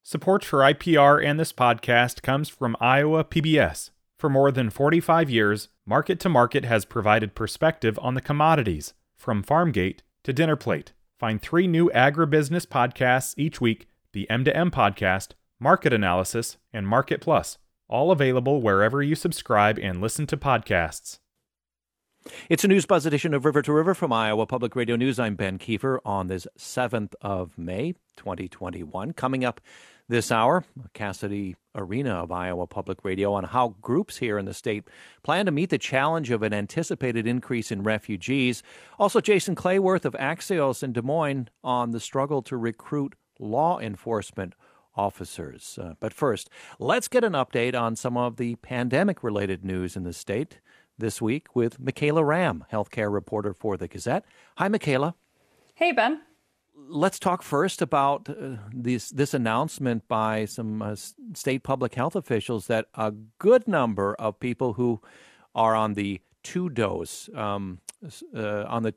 Support for IPR and this podcast comes from Iowa PBS. For more than 45 years, Market to Market has provided perspective on the commodities, from farm gate to dinner plate. Find 3 new agribusiness podcasts each week: the M2M podcast, Market Analysis, and Market Plus, all available wherever you subscribe and listen to podcasts. It's a News Buzz edition of River to River from Iowa Public Radio News. I'm Ben Kiefer on this 7th of May, 2021. Coming up this hour, Cassidy Arena of Iowa Public Radio on how groups here in the state plan to meet the challenge of an anticipated increase in refugees. Also, Jason Clayworth of Axios in Des Moines on the struggle to recruit law enforcement officers. But first, let's get an update on some of the pandemic-related news in the state this week with Michaela Ram, healthcare reporter for the Gazette. Hi, Michaela. Hey, Ben. Let's talk first about this announcement by some state public health officials that a good number of people who are on the two-dose, either the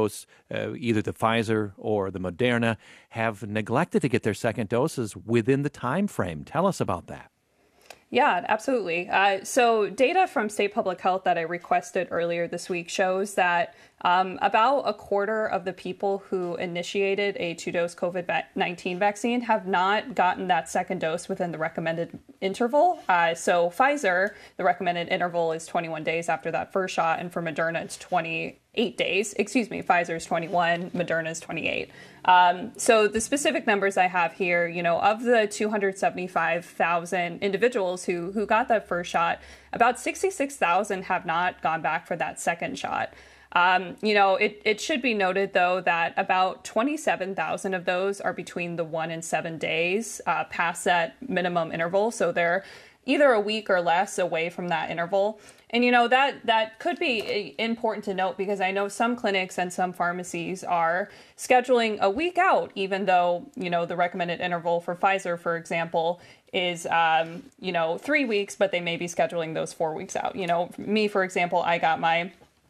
Pfizer or the Moderna, have neglected to get their second doses within the time frame. Tell us about that. Yeah, absolutely. So data from State Public Health that I requested earlier this week shows that about a quarter of the people who initiated a 2-dose COVID-19 vaccine have not gotten that second dose within the recommended interval. So Pfizer, the recommended interval is 21 days after that first shot, and for Moderna, it's 28 days. Pfizer is 21, Moderna is 28. So the specific numbers I have here, of the 275,000 individuals who got that first shot, about 66,000 have not gone back for that second shot. It should be noted, though, that about 27,000 of those are between the 1 and 7 days past that minimum interval. So they're either a week or less away from that interval. And, that could be important to note, because I know some clinics and some pharmacies are scheduling a week out, even though, the recommended interval for Pfizer, for example, is, 3 weeks, but they may be scheduling those 4 weeks out. Me, for example, I got my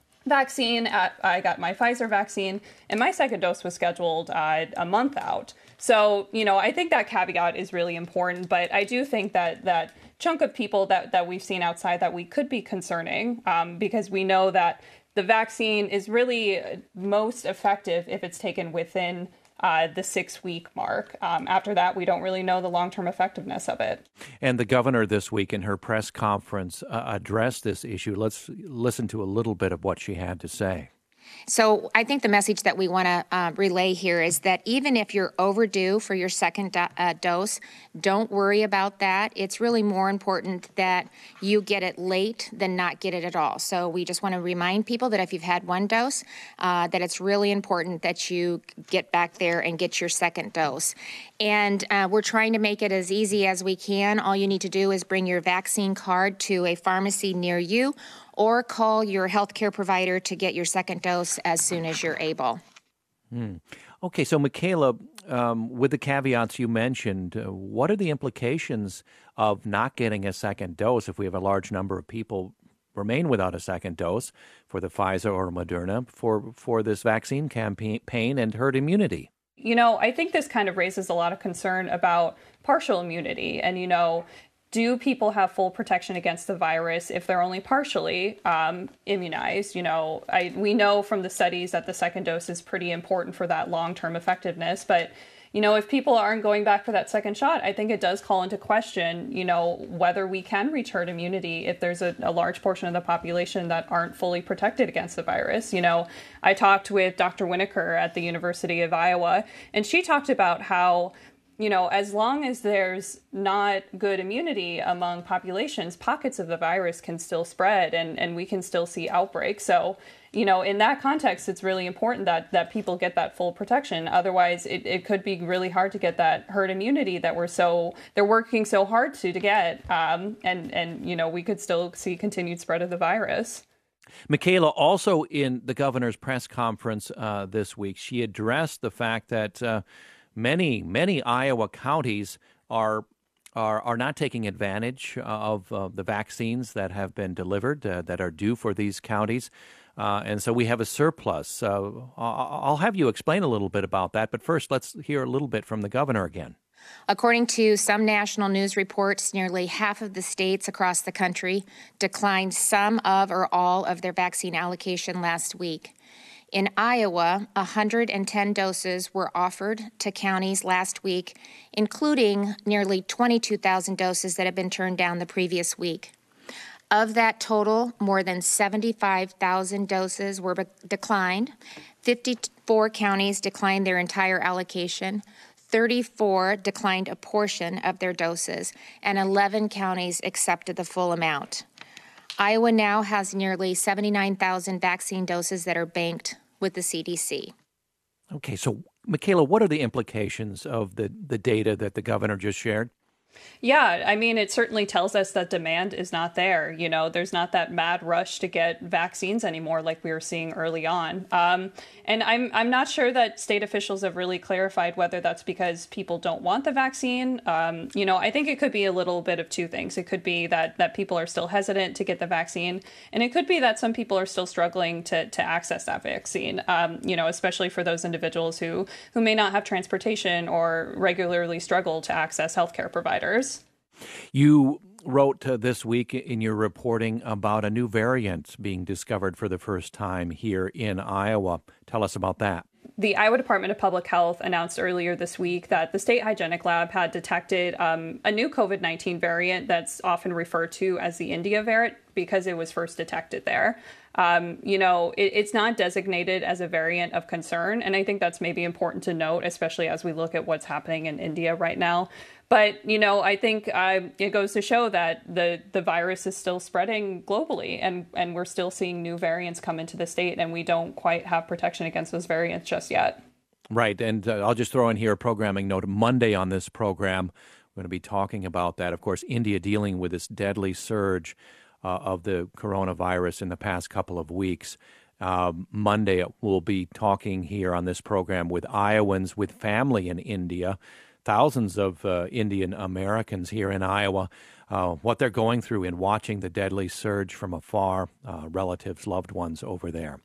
Pfizer vaccine, and my second dose was scheduled a month out. So, I think that caveat is really important, but I do think that chunk of people that we've seen outside that week could be concerning, because we know that the vaccine is really most effective if it's taken within the 6-week mark. After that, we don't really know the long-term effectiveness of it. And the governor this week in her press conference addressed this issue. Let's listen to a little bit of what she had to say. So I think the message that we want to relay here is that even if you're overdue for your second dose, don't worry about that. It's really more important that you get it late than not get it at all. So we just want to remind people that if you've had one dose, that it's really important that you get back there and get your second dose. And we're trying to make it as easy as we can. All you need to do is bring your vaccine card to a pharmacy near you, or call your healthcare provider to get your second dose as soon as you're able. Okay, so Michaela, with the caveats you mentioned, what are the implications of not getting a second dose if we have a large number of people remain without a second dose for the Pfizer or Moderna for this vaccine campaign and herd immunity? I think this kind of raises a lot of concern about partial immunity. And, do people have full protection against the virus if they're only partially immunized? We know from the studies that the second dose is pretty important for that long-term effectiveness. But, if people aren't going back for that second shot, I think it does call into question, whether we can reach herd immunity if there's a large portion of the population that aren't fully protected against the virus. I talked with Dr. Winokur at the University of Iowa, and she talked about how as long as there's not good immunity among populations, pockets of the virus can still spread and we can still see outbreaks. So, in that context, it's really important that people get that full protection. Otherwise, it could be really hard to get that herd immunity that they're working so hard to get. And we could still see continued spread of the virus. Michaela, also in the governor's press conference this week, she addressed the fact that many Iowa counties are not taking advantage of the vaccines that have been delivered that are due for these counties. And so we have a surplus. I'll have you explain a little bit about that. But first, let's hear a little bit from the governor again. According to some national news reports, nearly half of the states across the country declined some of or all of their vaccine allocation last week. In Iowa, 110 doses were offered to counties last week, including nearly 22,000 doses that had been turned down the previous week. Of that total, more than 75,000 doses were declined. 54 counties declined their entire allocation. 34 declined a portion of their doses, and 11 counties accepted the full amount. Iowa now has nearly 79,000 vaccine doses that are banked with the CDC. Okay, so Michaela, what are the implications of the data that the governor just shared? Yeah, I mean, it certainly tells us that demand is not there. You know, there's not that mad rush to get vaccines anymore like we were seeing early on. And I'm not sure that state officials have really clarified whether that's because people don't want the vaccine. You know, I think it could be a little bit of two things. It could be that people are still hesitant to get the vaccine, and it could be that some people are still struggling to access that vaccine, you know, especially for those individuals who may not have transportation or regularly struggle to access healthcare providers. You wrote this week in your reporting about a new variant being discovered for the first time here in Iowa. Tell us about that. The Iowa Department of Public Health announced earlier this week that the State Hygienic Lab had detected a new COVID-19 variant that's often referred to as the India variant because it was first detected there. You know, it's not designated as a variant of concern, and I think that's maybe important to note, especially as we look at what's happening in India right now. But, you know, I think it goes to show that the virus is still spreading globally, and we're still seeing new variants come into the state, and we don't quite have protection against those variants just yet. Right. And I'll just throw in here a programming note. Monday on this program, we're going to be talking about that. Of course, India dealing with this deadly surge of the coronavirus in the past couple of weeks. Monday, we'll be talking here on this program with Iowans with family in India. Thousands of Indian Americans here in Iowa, what they're going through in watching the deadly surge from afar, relatives, loved ones over there.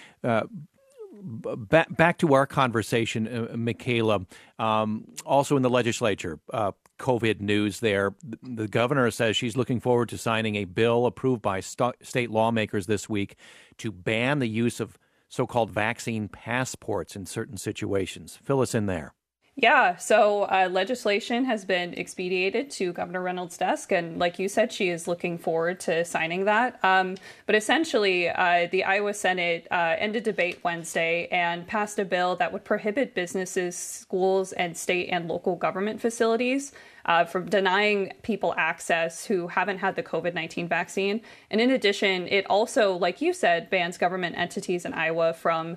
Back to our conversation, Michaela, also in the legislature, COVID news there. The governor says she's looking forward to signing a bill approved by state lawmakers this week to ban the use of so-called vaccine passports in certain situations. Fill us in there. Yeah, so legislation has been expedited to Governor Reynolds' desk, and like you said, she is looking forward to signing that. But essentially, the Iowa Senate ended debate Wednesday and passed a bill that would prohibit businesses, schools, and state and local government facilities from denying people access who haven't had the COVID-19 vaccine. And in addition, it also, like you said, bans government entities in Iowa from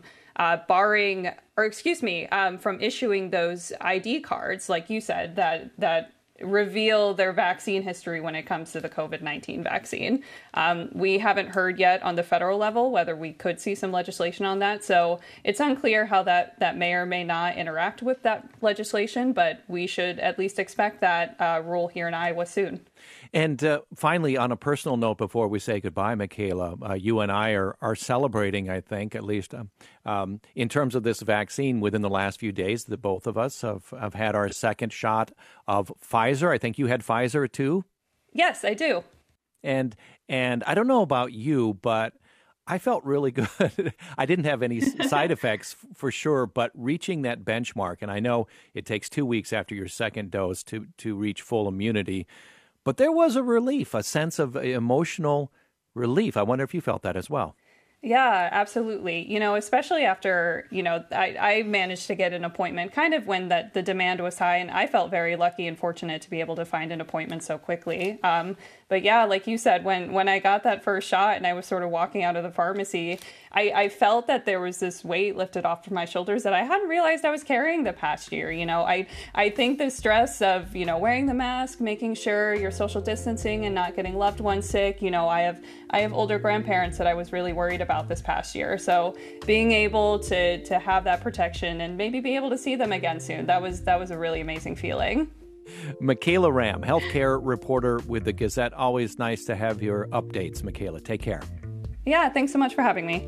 from issuing those ID cards, like you said, that reveal their vaccine history when it comes to the COVID-19 vaccine. We haven't heard yet on the federal level whether we could see some legislation on that. So it's unclear how that may or may not interact with that legislation, but we should at least expect that rule here in Iowa soon. And finally, on a personal note, before we say goodbye, Michaela, you and I are celebrating, I think, at least in terms of this vaccine within the last few days, the both of us have had our second shot of Pfizer. I think you had Pfizer too? Yes, I do. And I don't know about you, but I felt really good. I didn't have any side effects for sure, but reaching that benchmark, and I know it takes 2 weeks after your second dose to reach full immunity, but there was a relief, a sense of emotional relief. I wonder if you felt that as well. Yeah, absolutely. You know, especially after, you know, I managed to get an appointment kind of when the demand was high, and I felt very lucky and fortunate to be able to find an appointment so quickly. But yeah, like you said, when I got that first shot and I was sort of walking out of the pharmacy, I felt that there was this weight lifted off from my shoulders that I hadn't realized I was carrying the past year. You know, I think the stress of, you know, wearing the mask, making sure you're social distancing and not getting loved ones sick. You know, I have older grandparents that I was really worried about this past year. So being able to have that protection and maybe be able to see them again soon, that was a really amazing feeling. Michaela Ram, healthcare reporter with the Gazette. Always nice to have your updates, Michaela. Take care. Yeah, thanks so much for having me.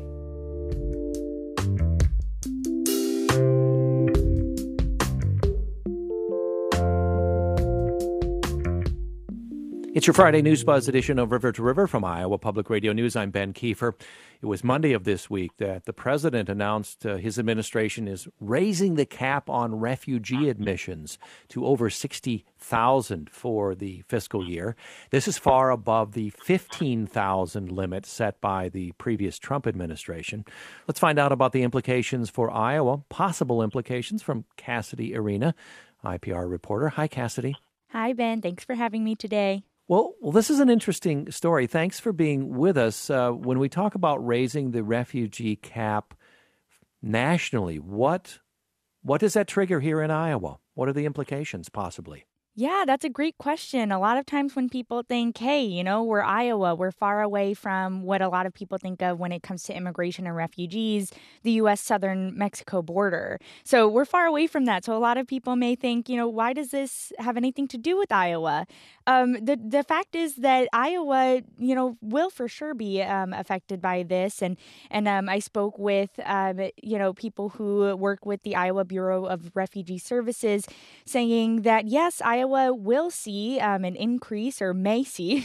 It's your Friday News Buzz edition of River to River from Iowa Public Radio News. I'm Ben Kiefer. It was Monday of this week that the president announced his administration is raising the cap on refugee admissions to over 60,000 for the fiscal year. This is far above the 15,000 limit set by the previous Trump administration. Let's find out about the implications for Iowa, possible implications from Cassidy Arena, IPR reporter. Hi, Cassidy. Hi, Ben. Thanks for having me today. Well, this is an interesting story. Thanks for being with us. When we talk about raising the refugee cap nationally, what does that trigger here in Iowa? What are the implications, possibly? Yeah, that's a great question. A lot of times when people think, hey, we're Iowa, we're far away from what a lot of people think of when it comes to immigration and refugees, the U.S. southern Mexico border. So we're far away from that. So a lot of people may think, why does this have anything to do with Iowa? The fact is that Iowa, will for sure be affected by this. And I spoke with, people who work with the Iowa Bureau of Refugee Services saying that, yes, Iowa will see an increase, or may see,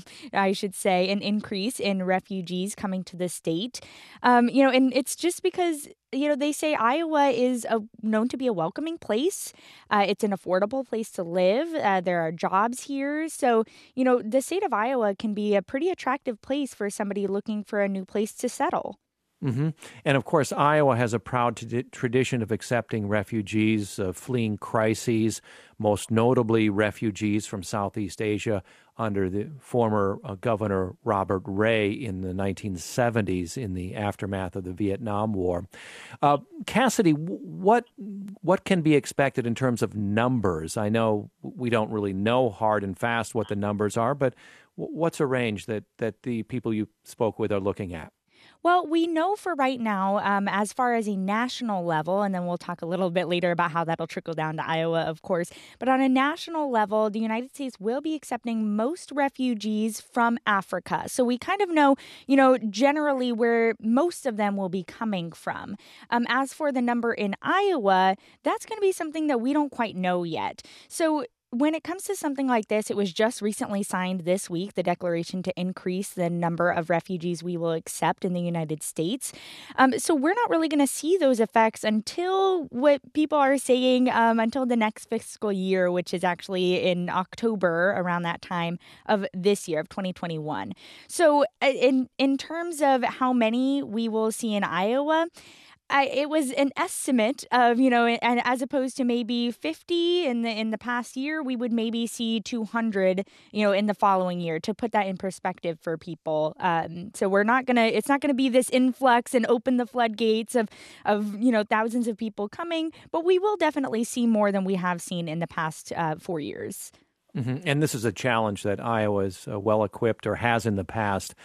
I should say, an increase in refugees coming to the state. And it's just because they say Iowa is known to be a welcoming place. It's an affordable place to live. There are jobs here. So, the state of Iowa can be a pretty attractive place for somebody looking for a new place to settle. Mm-hmm. And of course, Iowa has a proud tradition of accepting refugees fleeing crises, most notably refugees from Southeast Asia under the former Governor Robert Ray in the 1970s in the aftermath of the Vietnam War. Cassidy, what can be expected in terms of numbers? I know we don't really know hard and fast what the numbers are, but what's a range that the people you spoke with are looking at? Well, we know for right now, as far as a national level, and then we'll talk a little bit later about how that'll trickle down to Iowa, of course. But on a national level, the United States will be accepting most refugees from Africa. So we kind of know, generally where most of them will be coming from. As for the number in Iowa, that's going to be something that we don't quite know yet. So when it comes to something like this, it was just recently signed this week, the declaration to increase the number of refugees we will accept in the United States. So we're not really going to see those effects until what people are saying, until the next fiscal year, which is actually in October, around that time of this year, of 2021. So in terms of how many we will see in Iowa, it was an estimate of, and as opposed to maybe 50 in the past year, we would maybe see 200, in the following year, to put that in perspective for people. So it's not gonna be this influx and open the floodgates of thousands of people coming, but we will definitely see more than we have seen in the past 4 years. Mm-hmm. And this is a challenge that Iowa is well equipped, or has in the past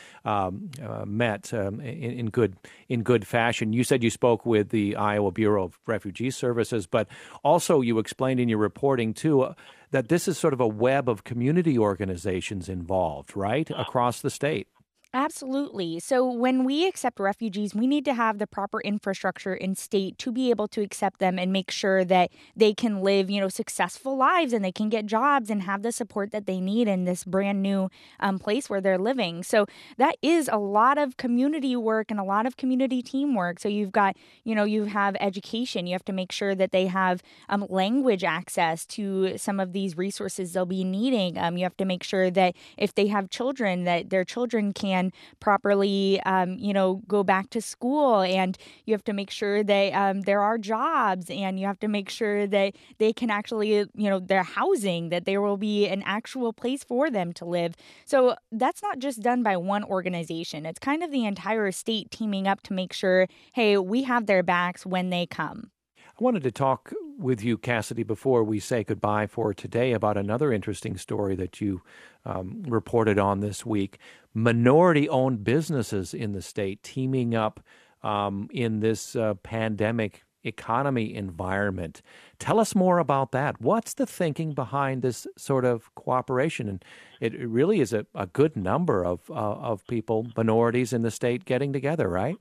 met in good fashion. You said you spoke with the Iowa Bureau of Refugee Services, but also you explained in your reporting too that this is sort of a web of community organizations involved, right, across the state. Absolutely. So when we accept refugees, we need to have the proper infrastructure in state to be able to accept them and make sure that they can live, successful lives, and they can get jobs and have the support that they need in this brand new place where they're living. So that is a lot of community work and a lot of community teamwork. So you've got, you have education. You have to make sure that they have language access to some of these resources they'll be needing. You have to make sure that if they have children, that their children can properly, go back to school, and you have to make sure that there are jobs, and you have to make sure that they can actually, their housing, that there will be an actual place for them to live. So that's not just done by one organization. It's kind of the entire state teaming up to make sure, hey, we have their backs when they come. I wanted to talk with you, Cassidy, before we say goodbye for today about another interesting story that you reported on this week. Minority-owned businesses in the state teaming up in this pandemic economy environment. Tell us more about that. What's the thinking behind this sort of cooperation? And it really is a good number of people, minorities in the state, getting together, right?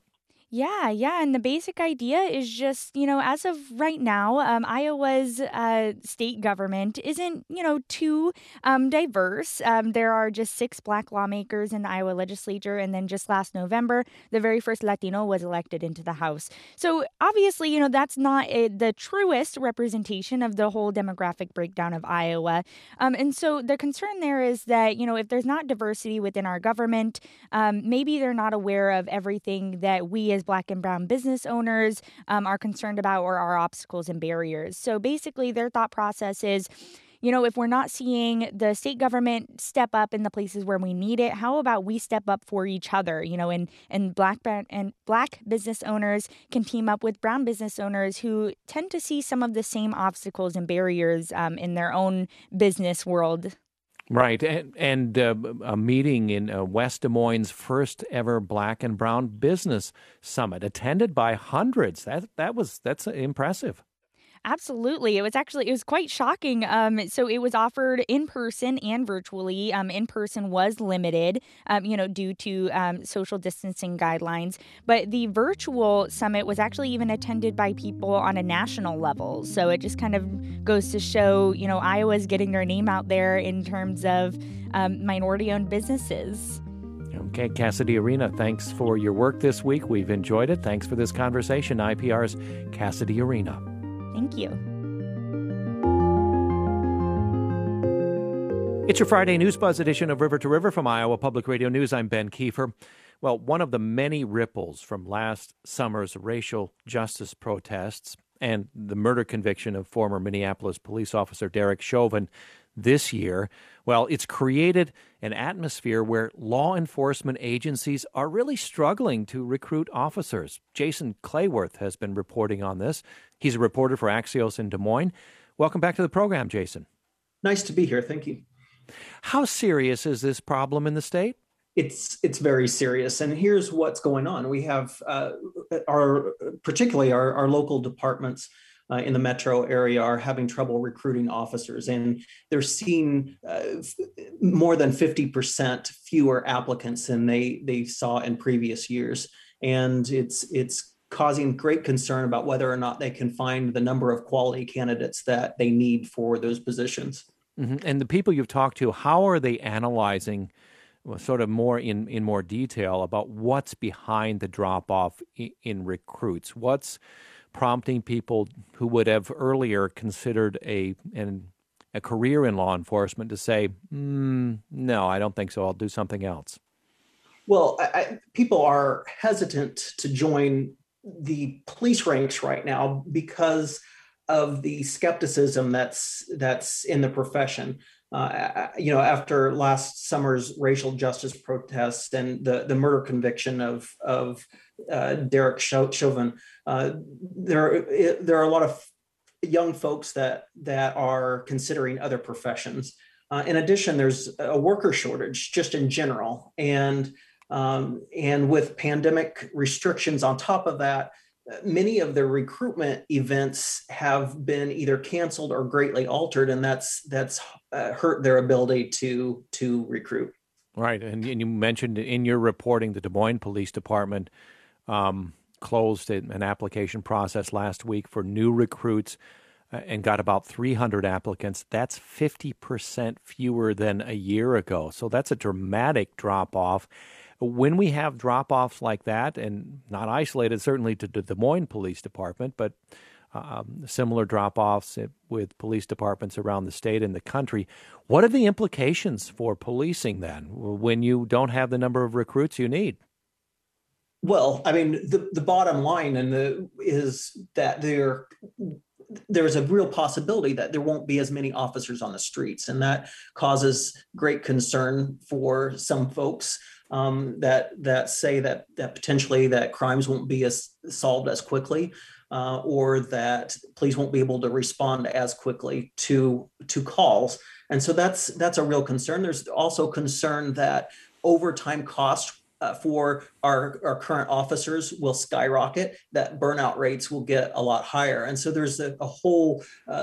Yeah. And the basic idea is just, as of right now, Iowa's state government isn't, too diverse. There are just 6 Black lawmakers in the Iowa legislature. And then just last November, the very first Latino was elected into the House. So obviously, that's not the truest representation of the whole demographic breakdown of Iowa. And so the concern there is that, if there's not diversity within our government, maybe they're not aware of everything that we as Black and Brown business owners are concerned about or our obstacles and barriers. So basically, their thought process is, if we're not seeing the state government step up in the places where we need it, how about we step up for each other? And Black business owners can team up with Brown business owners who tend to see some of the same obstacles and barriers in their own business world. Right, and a meeting in West Des Moines' first ever Black and Brown Business Summit, attended by hundreds. That's impressive. Absolutely. It was quite shocking. So it was offered in person and virtually. In person was limited, due to social distancing guidelines. But the virtual summit was actually even attended by people on a national level. So it just kind of goes to show, Iowa's getting their name out there in terms of minority-owned businesses. Okay, Cassidy Arena, thanks for your work this week. We've enjoyed it. Thanks for this conversation. IPR's Cassidy Arena. Thank you. It's your Friday News Buzz edition of River to River from Iowa Public Radio News. I'm Ben Kiefer. Well, one of the many ripples from last summer's racial justice protests and the murder conviction of former Minneapolis police officer Derek Chauvin this year, well, it's created an atmosphere where law enforcement agencies are really struggling to recruit officers. Jason Clayworth has been reporting on this. He's a reporter for Axios in Des Moines. Welcome back to the program, Jason. Nice to be here. Thank you. How serious is this problem in the state? It's very serious, and here's what's going on. We have particularly our local departments in the metro area are having trouble recruiting officers, and they're seeing more than 50% fewer applicants than they saw in previous years, and it's causing great concern about whether or not they can find the number of quality candidates that they need for those positions. Mm-hmm. And the people you've talked to, how are they analyzing, sort of more in more detail about what's behind the drop-off in recruits? What's prompting people who would have earlier considered a career in law enforcement to say, no, I don't think so, I'll do something else? Well, people are hesitant to join the police ranks right now because of the skepticism that's in the profession. After last summer's racial justice protest and the murder conviction of Derek Chauvin, there are a lot of young folks that are considering other professions. In addition, there's a worker shortage just in general, and with pandemic restrictions on top of that, many of the recruitment events have been either canceled or greatly altered, and that's hurt their ability to recruit. Right, and you mentioned in your reporting the Des Moines Police Department closed an application process last week for new recruits and got about 300 applicants. That's 50% fewer than a year ago, so that's a dramatic drop-off. When we have drop-offs like that, and not isolated certainly to the Des Moines Police Department, but similar drop-offs with police departments around the state and the country, what are the implications for policing then when you don't have the number of recruits you need? Well, I mean, the bottom line is that there's a real possibility that there won't be as many officers on the streets, and that causes great concern for some folks. That say that potentially that crimes won't be as solved as quickly, or that police won't be able to respond as quickly to calls. And so that's a real concern. There's also concern that overtime costs for our current officers will skyrocket, that burnout rates will get a lot higher. And so there's a whole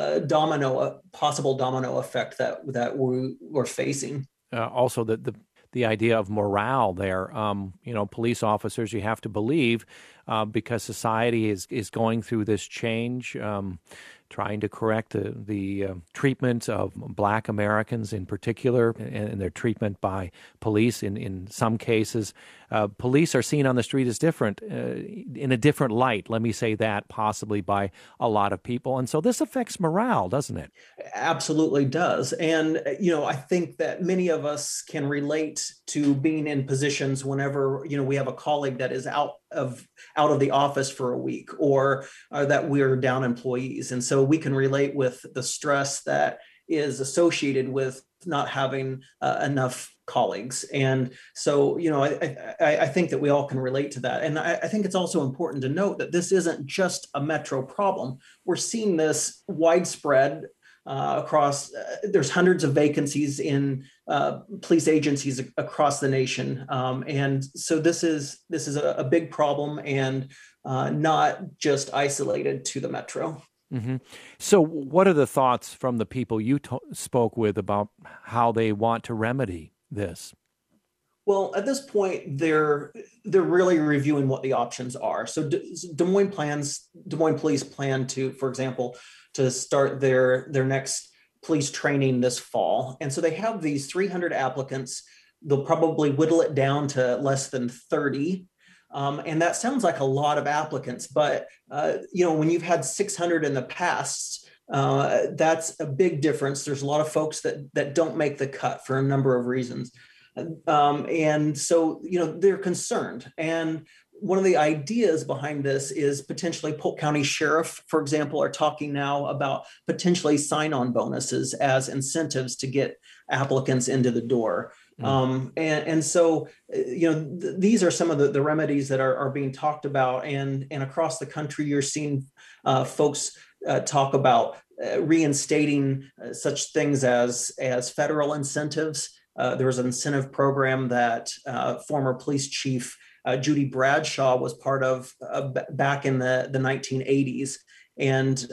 possible domino effect that we're facing. Also, the idea of morale there. Police officers, you have to believe, because society is going through this change, trying to correct the treatment of Black Americans in particular, and their treatment by police. In some cases, police are seen on the street as different, in a different light, let me say that, possibly by a lot of people. And so this affects morale, doesn't it? Absolutely does. And, I think that many of us can relate to being in positions whenever, we have a colleague that is out of the office for a week, or that we're down employees. And so we can relate with the stress that is associated with not having enough colleagues. And so, I think that we all can relate to that. And I think it's also important to note that this isn't just a Metro problem. We're seeing this widespread across. There's hundreds of vacancies in police agencies across the nation, and so this is a big problem, and not just isolated to the Metro. Mm-hmm. So what are the thoughts from the people you spoke with about how they want to remedy this? Well, at this point, they're really reviewing what the options are. So Des Moines Police plan to, for example, to start their next police training this fall. And so they have these 300 applicants. They'll probably whittle it down to less than 30. And that sounds like a lot of applicants, but when you've had 600 in the past, that's a big difference. There's a lot of folks that don't make the cut for a number of reasons. And so, they're concerned. And one of the ideas behind this is potentially Polk County Sheriff, for example, are talking now about potentially sign-on bonuses as incentives to get applicants into the door. And so, these are some of the remedies that are being talked about, and across the country, you're seeing folks talk about reinstating such things as federal incentives. There was an incentive program that former police chief Judy Bradshaw was part of back in the 1980s, and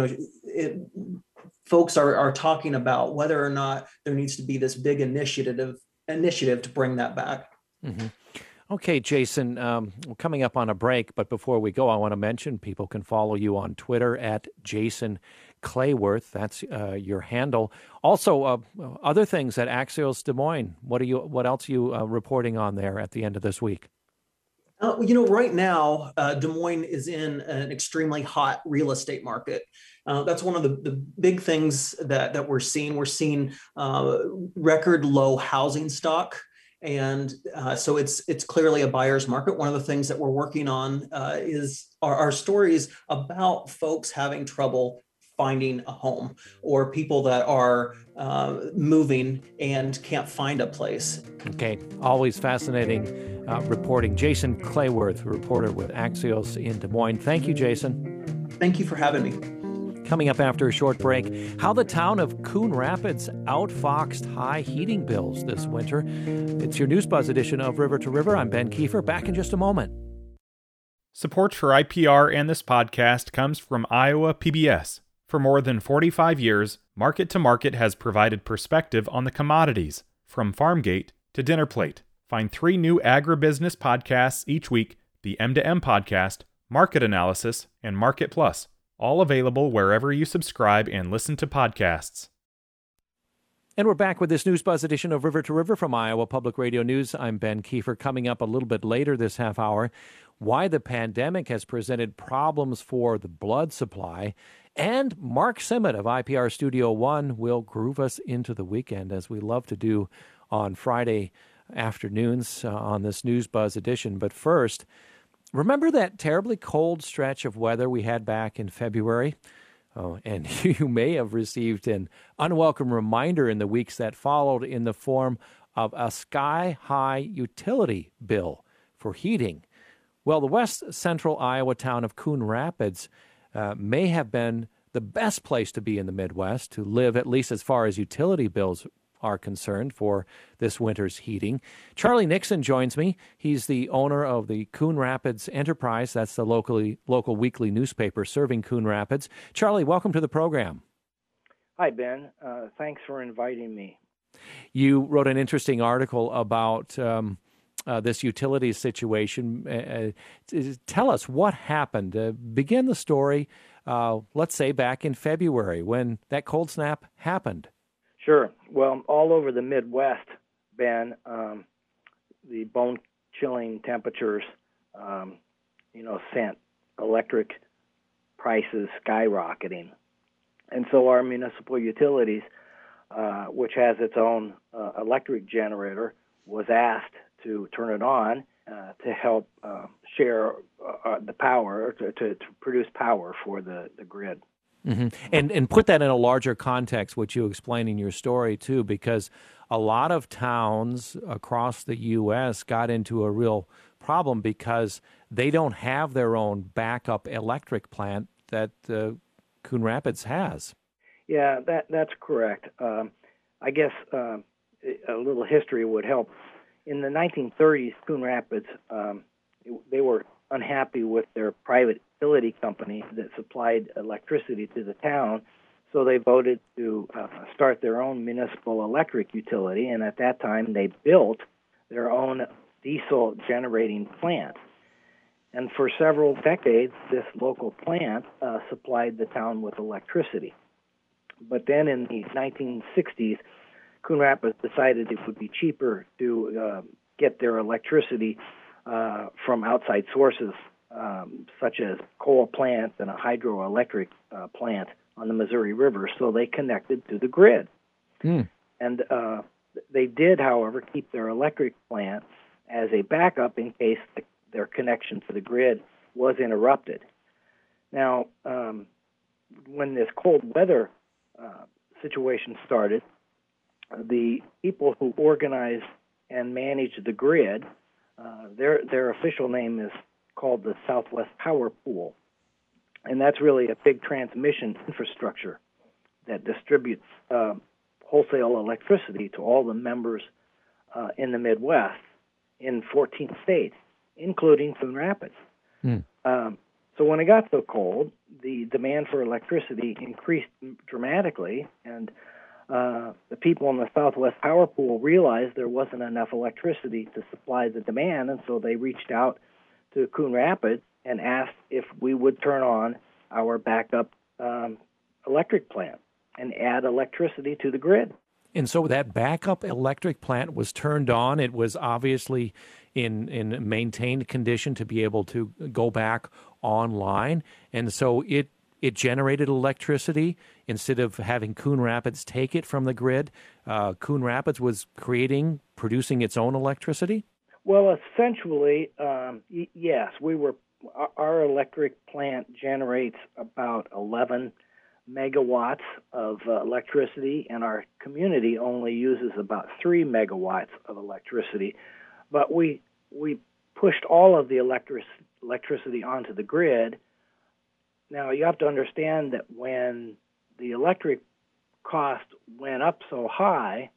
folks are talking about whether or not there needs to be this big initiative to bring that back. Mm-hmm. Okay, Jason, we're coming up on a break, but before we go, I want to mention people can follow you on Twitter at Jason Clayworth. That's your handle. Also, other things at Axios Des Moines. What else are you reporting on there at the end of this week? Right now, Des Moines is in an extremely hot real estate market. That's one of the big things that we're seeing. We're seeing record low housing stock. And so it's clearly a buyer's market. One of the things that we're working on is our stories about folks having trouble finding a home, or people that are moving and can't find a place. Okay, always fascinating reporting. Jason Clayworth, reporter with Axios in Des Moines. Thank you, Jason. Thank you for having me. Coming up after a short break, how the town of Coon Rapids outfoxed high heating bills this winter. It's your News Buzz edition of River to River. I'm Ben Kiefer. Back in just a moment. Support for IPR and this podcast comes from Iowa PBS. For more than 45 years, Market to Market has provided perspective on the commodities, from farm gate to dinner plate. Find 3 new agribusiness podcasts each week: the M2M podcast, Market Analysis, and Market Plus, all available wherever you subscribe and listen to podcasts. And we're back with this News Buzz edition of River to River from Iowa Public Radio News. I'm Ben Kiefer. Coming up a little bit later this half hour, why the pandemic has presented problems for the blood supply. And Mark Simmet of IPR Studio One will groove us into the weekend, as we love to do on Friday afternoons on this News Buzz edition. But first, remember that terribly cold stretch of weather we had back in February? Oh, and you may have received an unwelcome reminder in the weeks that followed in the form of a sky-high utility bill for heating. Well, the west central Iowa town of Coon Rapids may have been the best place to be in the Midwest to live, at least as far as utility bills are concerned, for this winter's heating. Charlie Nixon joins me. He's the owner of the Coon Rapids Enterprise. That's the local weekly newspaper serving Coon Rapids. Charlie, welcome to the program. Hi, Ben. Thanks for inviting me. You wrote an interesting article about this utility situation. Tell us what happened. Begin the story, let's say, back in February when that cold snap happened. Sure. Well, all over the Midwest, Ben, the bone-chilling temperatures, sent electric prices skyrocketing. And so our municipal utilities, which has its own electric generator, was asked to turn it on to help share the power, to produce power for the grid. Mm-hmm. And put that in a larger context, which you explain in your story, too, because a lot of towns across the U.S. got into a real problem because they don't have their own backup electric plant that Coon Rapids has. Yeah, that's correct. I guess a little history would help. In the 1930s, Coon Rapids, they were unhappy with their private utility company that supplied electricity to the town, so they voted to start their own municipal electric utility, and at that time they built their own diesel generating plant. And for several decades, this local plant supplied the town with electricity. But then in the 1960s, Coon Rapids decided it would be cheaper to get their electricity from outside sources, such as coal plants and a hydroelectric plant on the Missouri River, so they connected to the grid. And they did, however, keep their electric plant as a backup in case their connection to the grid was interrupted. Now, when this cold weather situation started, the people who organized and managed the grid, their official name is called the Southwest Power Pool, and that's really a big transmission infrastructure that distributes wholesale electricity to all the members in the Midwest in 14 states, including Coon Rapids. So when it got so cold, the demand for electricity increased dramatically, and the people in the Southwest Power Pool realized there wasn't enough electricity to supply the demand, and so they reached out to Coon Rapids and asked if we would turn on our backup electric plant and add electricity to the grid. And so that backup electric plant was turned on. It was obviously in maintained condition to be able to go back online. And so it generated electricity instead of having Coon Rapids take it from the grid. Coon Rapids was producing its own electricity? Well, essentially, yes. Our electric plant generates about 11 megawatts of electricity, and our community only uses about 3 megawatts of electricity. But we pushed all of the electricity onto the grid. Now, you have to understand that when the electric cost went up so high,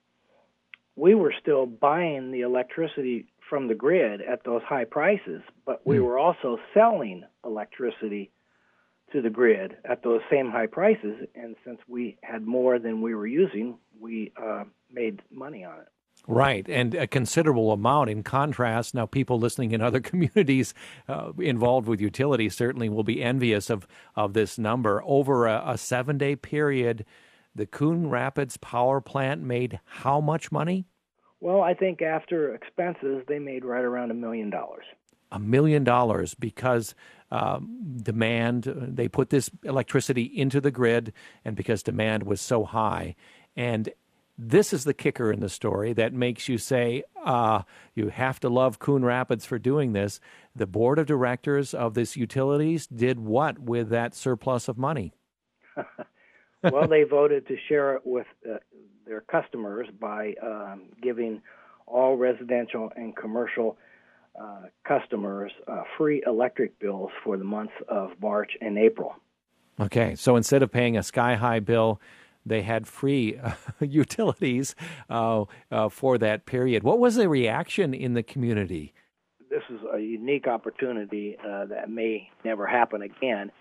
we were still buying the electricity from the grid at those high prices, but we were also selling electricity to the grid at those same high prices, and since we had more than we were using, we made money on it. Right, and a considerable amount. In contrast, now people listening in other communities involved with utilities certainly will be envious of this number. Over a 7-day period, the Coon Rapids Power Plant made how much money? Well, I think after expenses, they made right around $1 million. $1 million because demand, they put this electricity into the grid, and because demand was so high. And this is the kicker in the story that makes you say, you have to love Coon Rapids for doing this. The board of directors of this utilities did what with that surplus of money? Well, they voted to share it with their customers by giving all residential and commercial customers free electric bills for the months of March and April. Okay, so instead of paying a sky-high bill, they had free utilities for that period. What was the reaction in the community? This is a unique opportunity that may never happen again.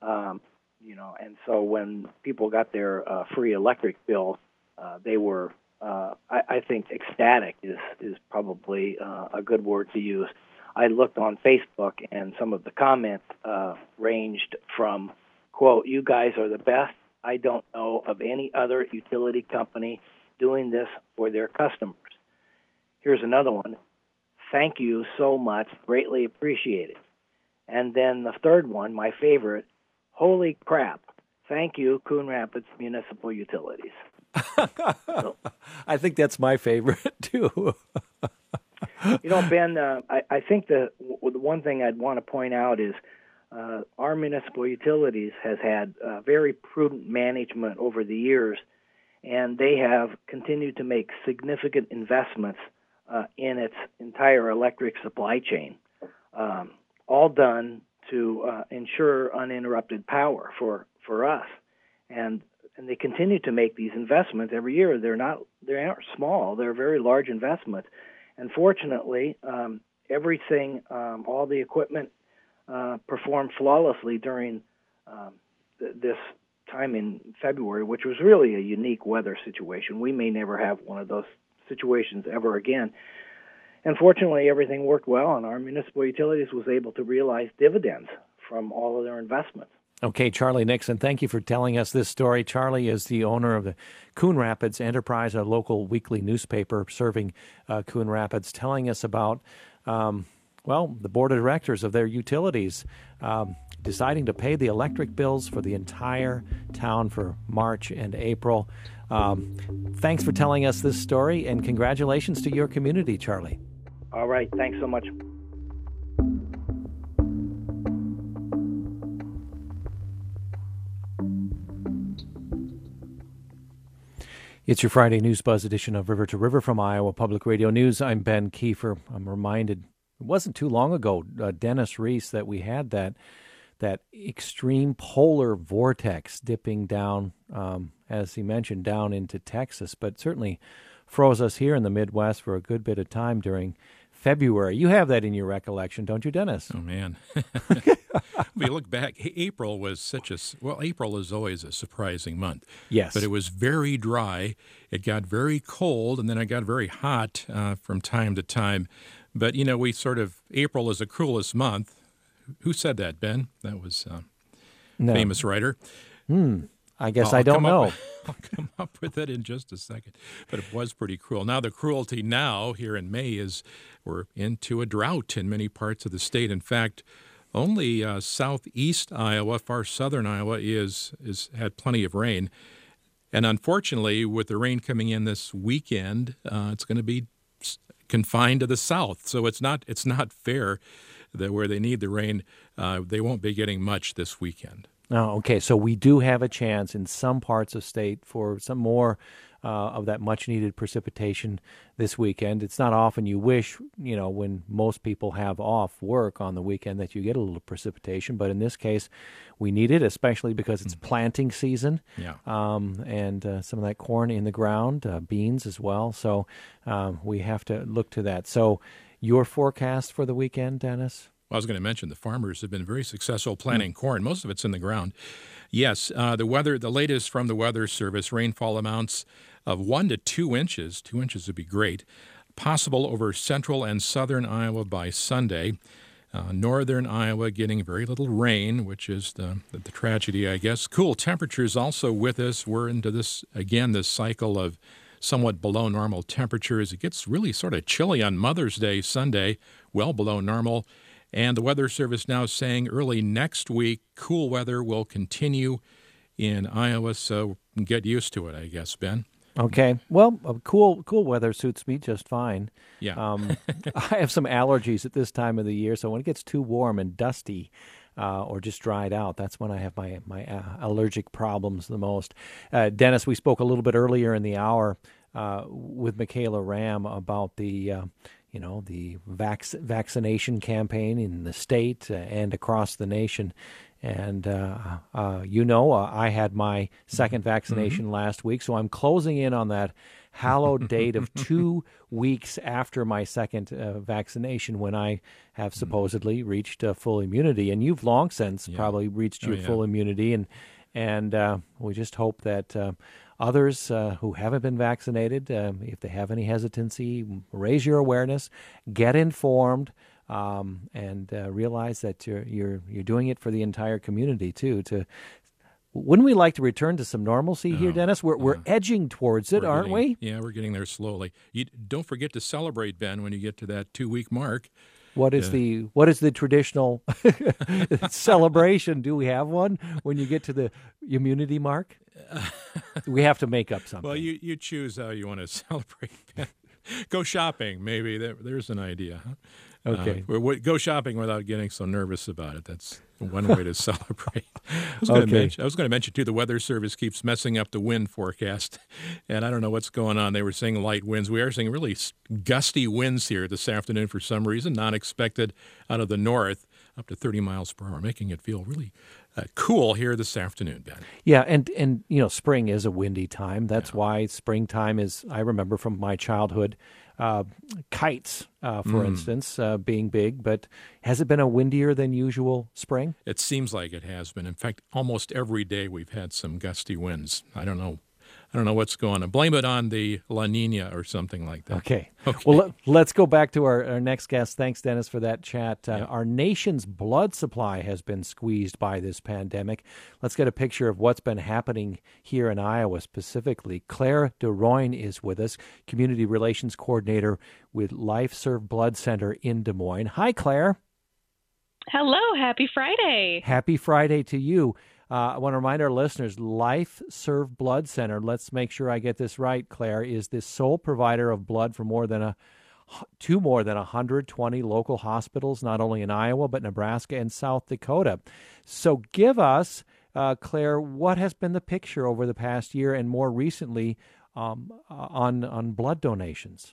And so when people got their free electric bill, they were, I I think ecstatic is probably a good word to use. I looked on Facebook, and some of the comments ranged from, quote, "You guys are the best. I don't know of any other utility company doing this for their customers." Here's another one. "Thank you so much. Greatly appreciated." And then the third one, my favorite, "Holy crap. Thank you, Coon Rapids Municipal Utilities." So, I think that's my favorite, too. Ben, I think the one thing I'd want to point out is our municipal utilities has had very prudent management over the years, and they have continued to make significant investments in its entire electric supply chain, all done to ensure uninterrupted power for us. And they continue to make these investments every year. They aren't small; they're very large investments. And fortunately, everything, all the equipment, performed flawlessly during this time in February, which was really a unique weather situation. We may never have one of those situations ever again. And fortunately, everything worked well, and our municipal utilities was able to realize dividends from all of their investments. Okay, Charlie Nixon, thank you for telling us this story. Charlie is the owner of the Coon Rapids Enterprise, a local weekly newspaper serving Coon Rapids, telling us about, the board of directors of their utilities deciding to pay the electric bills for the entire town for March and April. Thanks for telling us this story, and congratulations to your community, Charlie. All right, thanks so much. It's your Friday News Buzz edition of River to River from Iowa Public Radio News. I'm Ben Kiefer. I'm reminded, it wasn't too long ago, Dennis Reese, that we had that extreme polar vortex dipping down, as he mentioned, down into Texas, but certainly froze us here in the Midwest for a good bit of time during February. You have that in your recollection, don't you, Dennis? Oh, man. We look back, April was April is always a surprising month. Yes. But it was very dry. It got very cold, and then it got very hot from time to time. But, April is the coolest month. Who said that, Ben? That was a famous writer. I guess I don't know. I'll come up with it in just a second. But it was pretty cruel. Now, the cruelty now here in May is we're into a drought in many parts of the state. In fact, only southeast Iowa, far southern Iowa, is had plenty of rain. And unfortunately, with the rain coming in this weekend, it's going to be confined to the south. So it's not fair that where they need the rain, they won't be getting much this weekend. Oh, okay. So we do have a chance in some parts of state for some more of that much-needed precipitation this weekend. It's not often you wish, when most people have off work on the weekend, that you get a little precipitation. But in this case, we need it, especially because it's planting season. Yeah. And some of that corn in the ground, beans as well. So we have to look to that. So your forecast for the weekend, Dennis? Well, I was going to mention the farmers have been very successful planting corn. Most of it's in the ground. Yes, the latest from the Weather Service, rainfall amounts of 1 to 2 inches. 2 inches would be great. Possible over central and southern Iowa by Sunday. Northern Iowa getting very little rain, which is the tragedy, I guess. Cool temperatures also with us. We're into this cycle of somewhat below normal temperatures. It gets really sort of chilly on Mother's Day, Sunday, well below normal. And the Weather Service now saying early next week, cool weather will continue in Iowa, so get used to it, I guess, Ben. Okay. Well, cool weather suits me just fine. Yeah. I have some allergies at this time of the year, so when it gets too warm and dusty or just dried out, that's when I have my allergic problems the most. Dennis, we spoke a little bit earlier in the hour with Michaela Ram about the vaccination campaign in the state and across the nation. And, I had my second vaccination last week, so I'm closing in on that hallowed date of 2 weeks after my second vaccination when I have supposedly reached full immunity. And you've long since probably reached your full immunity. And we just hope that others who haven't been vaccinated, if they have any hesitancy, raise your awareness, get informed, and realize that you're doing it for the entire community too. Wouldn't we like to return to some normalcy here, Dennis? We're edging towards it, aren't we? Yeah, we're getting there slowly. You don't forget to celebrate, Ben, when you get to that 2-week mark. What is the traditional celebration? Do we have one when you get to the immunity mark? We have to make up something. Well, you choose how you want to celebrate, Ben. Go shopping, maybe. There's an idea. Huh? Okay. Go shopping without getting so nervous about it. That's one way to celebrate. I was going to mention, too, the Weather Service keeps messing up the wind forecast, and I don't know what's going on. They were saying light winds. We are seeing really gusty winds here this afternoon for some reason, not expected out of the north, up to 30 miles per hour, making it feel really cool here this afternoon, Ben. Yeah, and spring is a windy time. That's why springtime is, I remember from my childhood, kites, for instance, being big. But has it been a windier than usual spring? It seems like it has been. In fact, almost every day we've had some gusty winds. I don't know what's going on. Blame it on the La Nina or something like that. Okay. Well, let's go back to our next guest. Thanks, Dennis, for that chat. Our nation's blood supply has been squeezed by this pandemic. Let's get a picture of what's been happening here in Iowa specifically. Claire DeRoyne is with us, Community Relations Coordinator with LifeServe Blood Center in Des Moines. Hi, Claire. Hello. Happy Friday. Happy Friday to you. I want to remind our listeners, LifeServe Blood Center, let's make sure I get this right, Claire, is the sole provider of blood for more than 120 local hospitals, not only in Iowa, but Nebraska and South Dakota. So give us, Claire, what has been the picture over the past year and more recently on blood donations?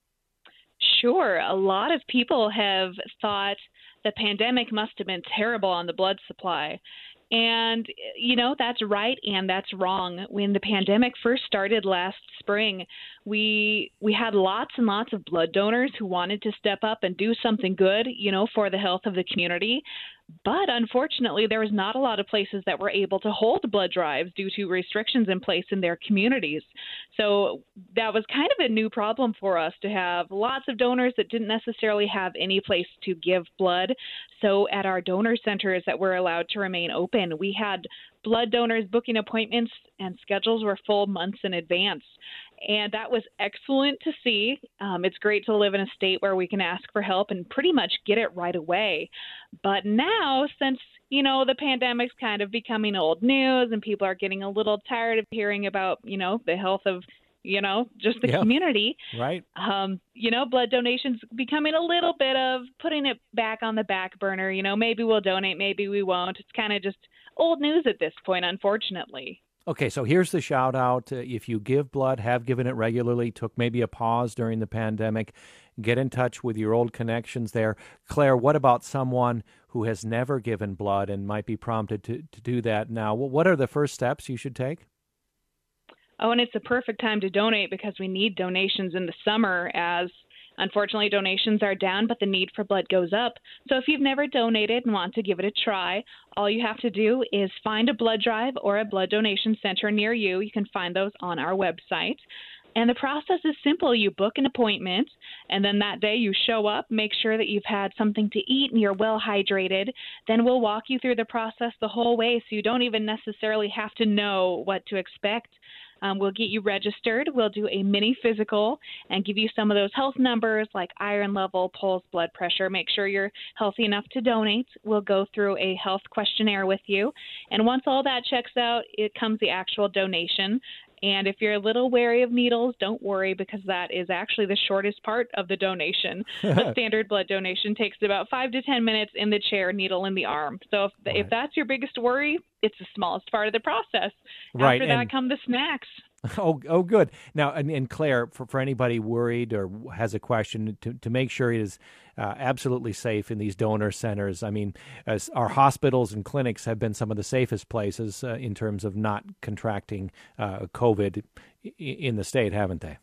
Sure. A lot of people have thought the pandemic must have been terrible on the blood supply. And, that's right and that's wrong. When the pandemic first started last spring, we had lots and lots of blood donors who wanted to step up and do something good, for the health of the community. But unfortunately, there was not a lot of places that were able to hold blood drives due to restrictions in place in their communities. So that was kind of a new problem for us, to have lots of donors that didn't necessarily have any place to give blood. So at our donor centers that were allowed to remain open, we had blood donors booking appointments and schedules were full months in advance. And that was excellent to see. It's great to live in a state where we can ask for help and pretty much get it right away. But now, since, the pandemic's kind of becoming old news and people are getting a little tired of hearing about, the health of, just the community. Right. Blood donations becoming a little bit of putting it back on the back burner. Maybe we'll donate, maybe we won't. It's kind of just old news at this point, unfortunately. Okay, so here's the shout out. If you give blood, have given it regularly, took maybe a pause during the pandemic, get in touch with your old connections there. Claire, what about someone who has never given blood and might be prompted to do that now? What are the first steps you should take? Oh, and it's a perfect time to donate because we need donations in the summer, as unfortunately donations are down, but the need for blood goes up. So if you've never donated and want to give it a try, all you have to do is find a blood drive or a blood donation center near you. You can find those on our website. And the process is simple. You book an appointment, and then that day you show up, make sure that you've had something to eat and you're well hydrated. Then we'll walk you through the process the whole way, so you don't even necessarily have to know what to expect. We'll get you registered. We'll do a mini physical and give you some of those health numbers like iron level, pulse, blood pressure. Make sure you're healthy enough to donate. We'll go through a health questionnaire with you. And once all that checks out, it comes the actual donation. And if you're a little wary of needles, don't worry, because that is actually the shortest part of the donation. A standard blood donation takes about 5 to 10 minutes in the chair, needle in the arm. So if that's your biggest worry, it's the smallest part of the process. Right. After that come the snacks. Oh, good. Now, and Claire, for anybody worried or has a question, to make sure it is absolutely safe in these donor centers. I mean, as our hospitals and clinics have been some of the safest places in terms of not contracting COVID in the state, haven't they?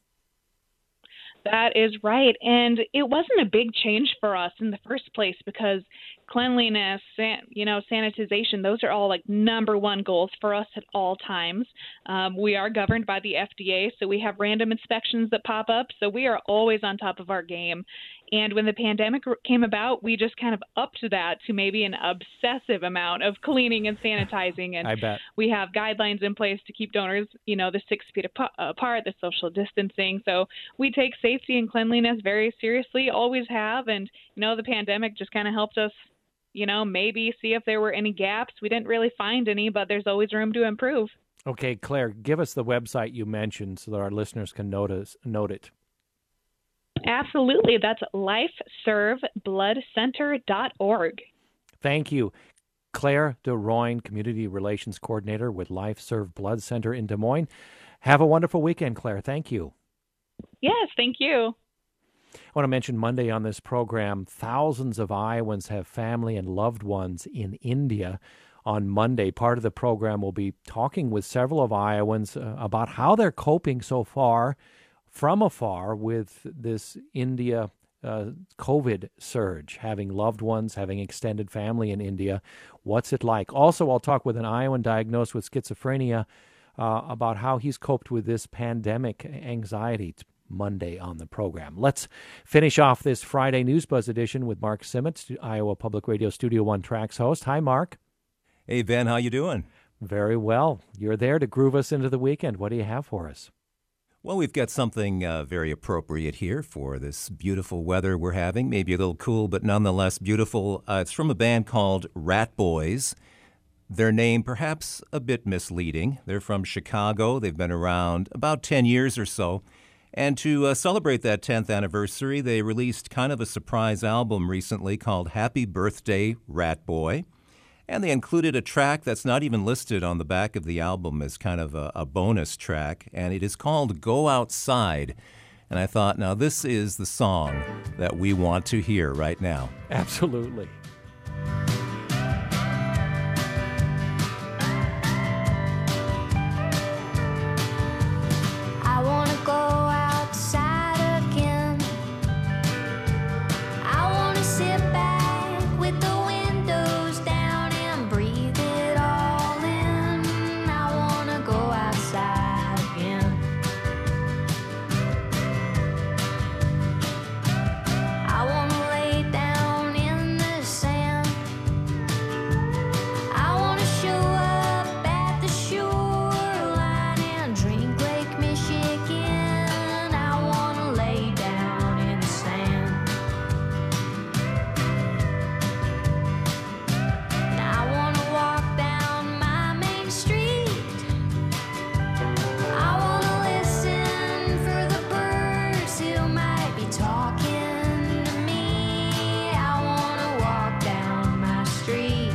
That is right. And it wasn't a big change for us in the first place because cleanliness, sanitization, those are all like number one goals for us at all times. We are governed by the FDA, so we have random inspections that pop up. So we are always on top of our game. And when the pandemic came about, we just kind of upped that to maybe an obsessive amount of cleaning and sanitizing. And I bet. We have guidelines in place to keep donors, the 6 feet apart, the social distancing. So we take safety and cleanliness very seriously, always have. And, the pandemic just kind of helped us, maybe see if there were any gaps. We didn't really find any, but there's always room to improve. Okay, Claire, give us the website you mentioned so that our listeners can note it. Absolutely. That's lifeservebloodcenter.org. Thank you. Claire DeRoyne, Community Relations Coordinator with LifeServe Blood Center in Des Moines. Have a wonderful weekend, Claire. Thank you. Yes, thank you. I want to mention Monday on this program, thousands of Iowans have family and loved ones in India. On Monday, part of the program will be talking with several of Iowans about how they're coping so far from afar with this India COVID surge, having loved ones, having extended family in India. What's it like? Also, I'll talk with an Iowan diagnosed with schizophrenia about how he's coped with this pandemic anxiety. Monday on the program. Let's finish off this Friday News Buzz edition with Mark Simmons, Iowa Public Radio Studio One Tracks host. Hi, Mark. Hey, Ben. How you doing? Very well. You're there to groove us into the weekend. What do you have for us? Well, we've got something very appropriate here for this beautiful weather we're having. Maybe a little cool, but nonetheless beautiful. It's from a band called Rat Boys. Their name perhaps a bit misleading. They're from Chicago. They've been around about 10 years or so. And to celebrate that 10th anniversary, they released kind of a surprise album recently called Happy Birthday, Rat Boy. And they included a track that's not even listed on the back of the album as kind of a bonus track, and it is called Go Outside. And I thought, now this is the song that we want to hear right now. Absolutely. I want to go outside again. I want to sit back with the windows down and breathe it all in. I want to go outside again. I want to lay down in the sand. I want to show up at the shoreline and drink Lake Michigan. I want to lay down in the sand. And I want to walk down my main street. I want to listen for the birds who might be talking to me. I want to walk down my street.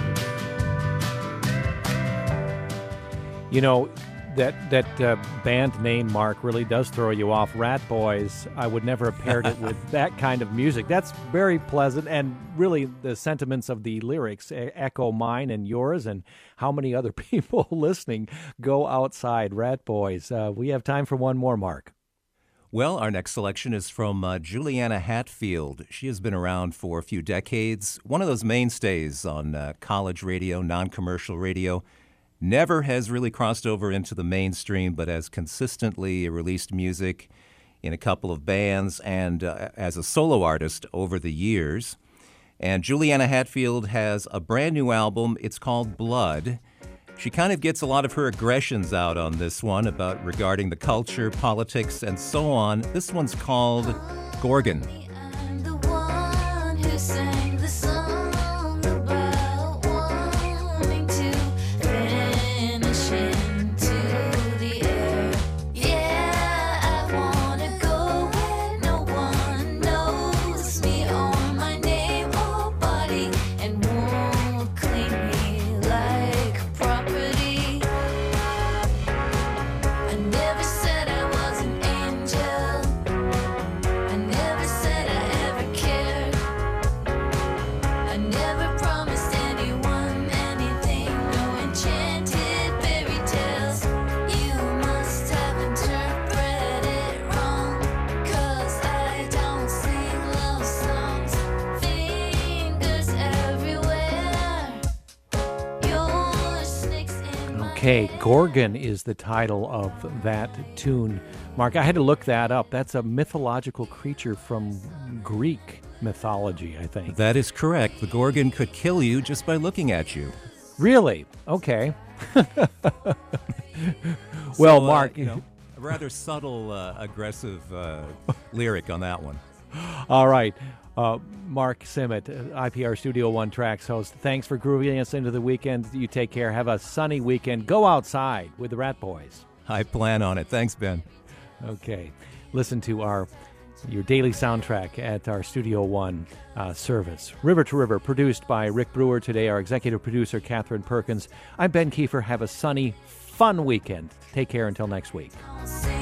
You know, that band name, Mark, really does throw you off. Rat Boys, I would never have paired it with that kind of music. That's very pleasant, and really the sentiments of the lyrics echo mine and yours and how many other people listening. Go outside, Rat Boys. We have time for one more, Mark. Well, our next selection is from Juliana Hatfield. She has been around for a few decades, one of those mainstays on college radio, non-commercial radio. Never has really crossed over into the mainstream, but has consistently released music in a couple of bands and as a solo artist over the years. And Juliana Hatfield has a brand new album. It's called Blood. She kind of gets a lot of her aggressions out on this one regarding the culture, politics, and so on. This one's called Gorgon. I'm the one who sang the song about wanting to vanish into the air. Yeah, I wanna go where no one knows me or my name or body and won't claim me like property. I never said I was an angel. I never said I ever cared. Okay, Gorgon is the title of that tune. Mark, I had to look that up. That's a mythological creature from Greek mythology, I think. That is correct. The Gorgon could kill you just by looking at you. Really? Okay. Well, So, Mark, a rather subtle, aggressive lyric on that one. all right. Mark Simmet, IPR Studio One Tracks host. Thanks for grooving us into the weekend. You take care. Have a sunny weekend. Go outside with the Rat Boys. I plan on it. Thanks, Ben. Okay. Listen to your daily soundtrack at our Studio One service. River to River, produced by Rick Brewer today. Our executive producer, Catherine Perkins. I'm Ben Kiefer. Have a sunny, fun weekend. Take care until next week. Say